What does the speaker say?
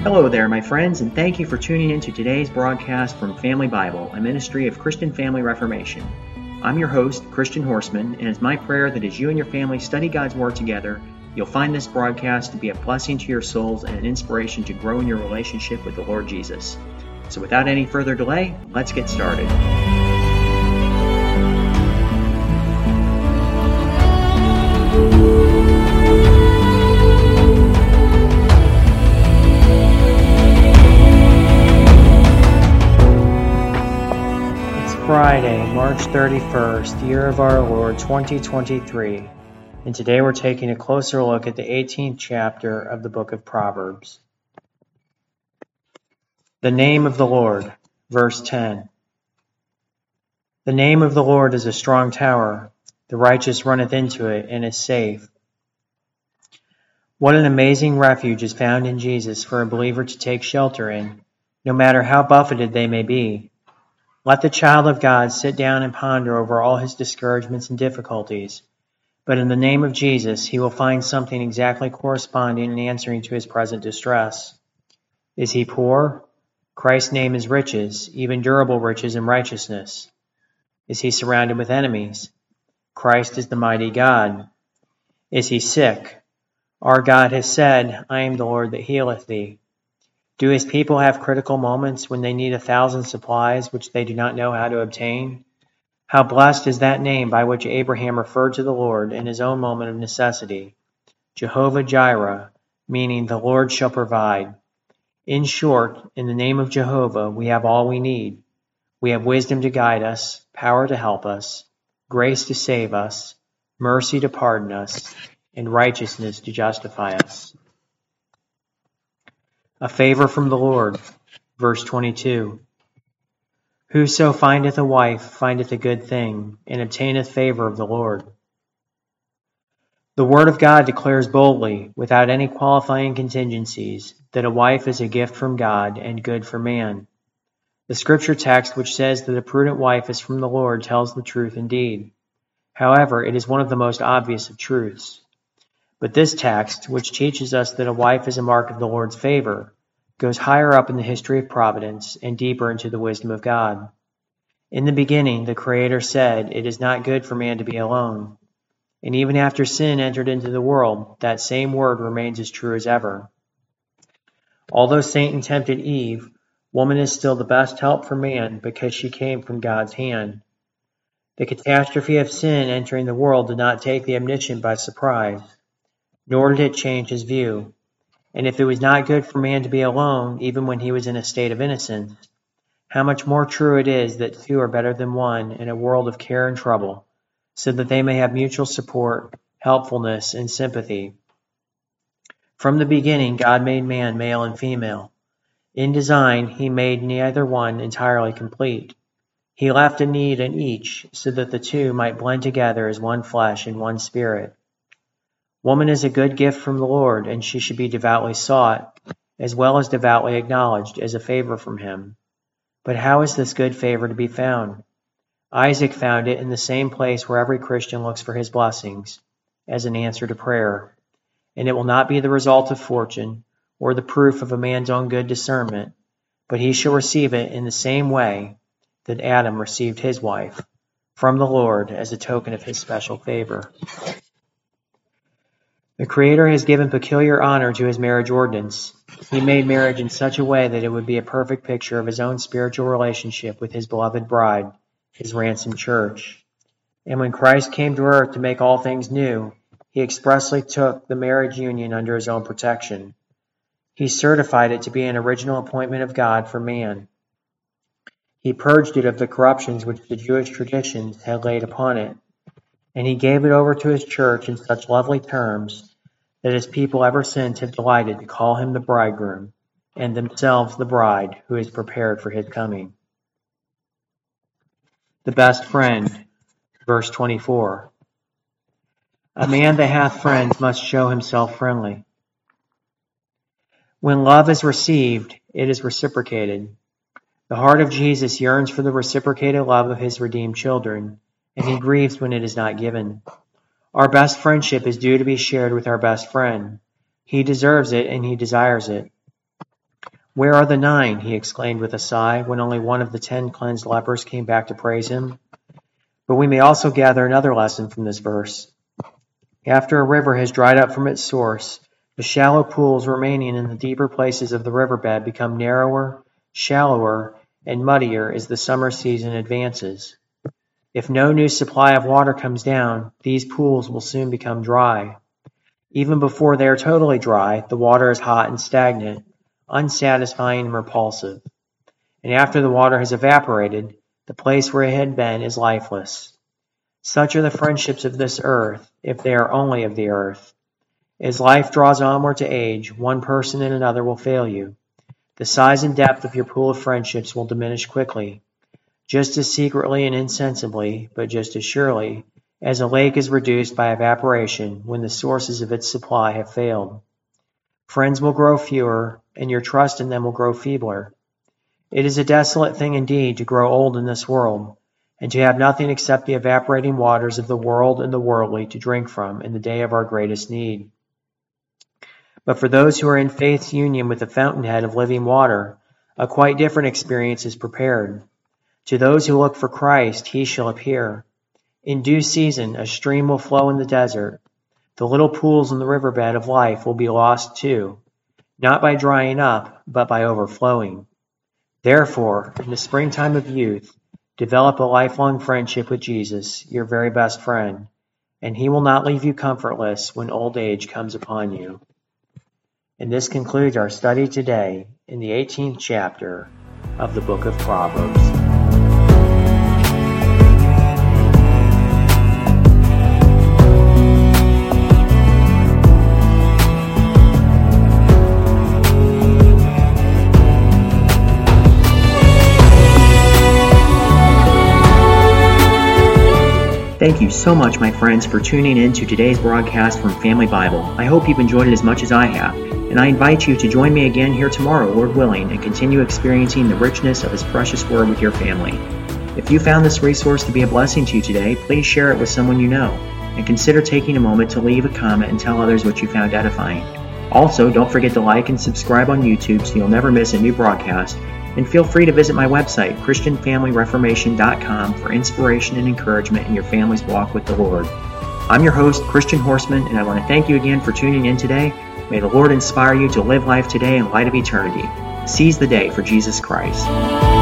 Hello there, my friends, and thank you for tuning in to today's broadcast from Family Bible, a ministry of Christian Family Reformation. I'm your host, Christian Horseman, and it's my prayer that as you and your family study God's Word together, you'll find this broadcast to be a blessing to your souls and an inspiration to grow in your relationship with the Lord Jesus. So without any further delay, let's get started. Friday, March 31st, year of our Lord 2023, and today we're taking a closer look at the 18th chapter of the book of Proverbs. The name of the Lord, verse 10. The name of the Lord is a strong tower, the righteous runneth into it and is safe. What an amazing refuge is found in Jesus for a believer to take shelter in, no matter how buffeted they may be. Let the child of God sit down and ponder over all his discouragements and difficulties, but in the name of Jesus, he will find something exactly corresponding and answering to his present distress. Is he poor? Christ's name is riches, even durable riches and righteousness. Is he surrounded with enemies? Christ is the mighty God. Is he sick? Our God has said, I am the Lord that healeth thee. Do his people have critical moments when they need 1,000 supplies which they do not know how to obtain? How blessed is that name by which Abraham referred to the Lord in his own moment of necessity. Jehovah Jireh, meaning the Lord shall provide. In short, in the name of Jehovah, we have all we need. We have wisdom to guide us, power to help us, grace to save us, mercy to pardon us, and righteousness to justify us. A favor from the Lord, verse 22. Whoso findeth a wife findeth a good thing, and obtaineth favor of the Lord. The Word of God declares boldly, without any qualifying contingencies, that a wife is a gift from God and good for man. The scripture text which says that a prudent wife is from the Lord tells the truth indeed. However, it is one of the most obvious of truths. But this text, which teaches us that a wife is a mark of the Lord's favor, goes higher up in the history of providence and deeper into the wisdom of God. In the beginning, the Creator said, it is not good for man to be alone. And even after sin entered into the world, that same word remains as true as ever. Although Satan tempted Eve, woman is still the best help for man because she came from God's hand. The catastrophe of sin entering the world did not take the omniscient by surprise, nor did it change his view. And if it was not good for man to be alone, even when he was in a state of innocence, how much more true it is that two are better than one in a world of care and trouble, so that they may have mutual support, helpfulness, and sympathy. From the beginning, God made man male and female. In design, he made neither one entirely complete. He left a need in each, so that the two might blend together as one flesh and one spirit. Woman is a good gift from the Lord, and she should be devoutly sought, as well as devoutly acknowledged as a favor from him. But how is this good favor to be found? Isaac found it in the same place where every Christian looks for his blessings, as an answer to prayer. And it will not be the result of fortune, or the proof of a man's own good discernment, but he shall receive it in the same way that Adam received his wife, from the Lord as a token of his special favor. The Creator has given peculiar honor to his marriage ordinance. He made marriage in such a way that it would be a perfect picture of his own spiritual relationship with his beloved bride, his ransomed church. And when Christ came to earth to make all things new, he expressly took the marriage union under his own protection. He certified it to be an original appointment of God for man. He purged it of the corruptions which the Jewish traditions had laid upon it, and he gave it over to his church in such lovely terms that his people ever since have delighted to call him the bridegroom, and themselves the bride who is prepared for his coming. The best friend, verse 24. A man that hath friends must show himself friendly. When love is received, it is reciprocated. The heart of Jesus yearns for the reciprocated love of his redeemed children, and he grieves when it is not given. Our best friendship is due to be shared with our best friend. He deserves it and he desires it. "Where are the 9?" he exclaimed with a sigh, when only one of the 10 cleansed lepers came back to praise him. But we may also gather another lesson from this verse. After a river has dried up from its source, the shallow pools remaining in the deeper places of the riverbed become narrower, shallower, and muddier as the summer season advances. If no new supply of water comes down, these pools will soon become dry. Even before they are totally dry, the water is hot and stagnant, unsatisfying and repulsive. And after the water has evaporated, the place where it had been is lifeless. Such are the friendships of this earth, if they are only of the earth. As life draws onward to age, one person and another will fail you. The size and depth of your pool of friendships will diminish quickly, just as secretly and insensibly, but just as surely, as a lake is reduced by evaporation when the sources of its supply have failed. Friends will grow fewer, and your trust in them will grow feebler. It is a desolate thing indeed to grow old in this world, and to have nothing except the evaporating waters of the world and the worldly to drink from in the day of our greatest need. But for those who are in faith's union with the fountainhead of living water, a quite different experience is prepared. To those who look for Christ, he shall appear. In due season, a stream will flow in the desert. The little pools in the riverbed of life will be lost too, not by drying up, but by overflowing. Therefore, in the springtime of youth, develop a lifelong friendship with Jesus, your very best friend, and he will not leave you comfortless when old age comes upon you. And this concludes our study today in the 18th chapter of the book of Proverbs. Thank you so much, my friends, for tuning in to today's broadcast from Family Bible. I hope you've enjoyed it as much as I have, and I invite you to join me again here tomorrow, Lord willing, and continue experiencing the richness of His precious Word with your family. If you found this resource to be a blessing to you today, please share it with someone you know, and consider taking a moment to leave a comment and tell others what you found edifying. Also, don't forget to like and subscribe on YouTube so you'll never miss a new broadcast. And feel free to visit my website, ChristianFamilyReformation.com, for inspiration and encouragement in your family's walk with the Lord. I'm your host, Christian Horseman, and I want to thank you again for tuning in today. May the Lord inspire you to live life today in light of eternity. Seize the day for Jesus Christ.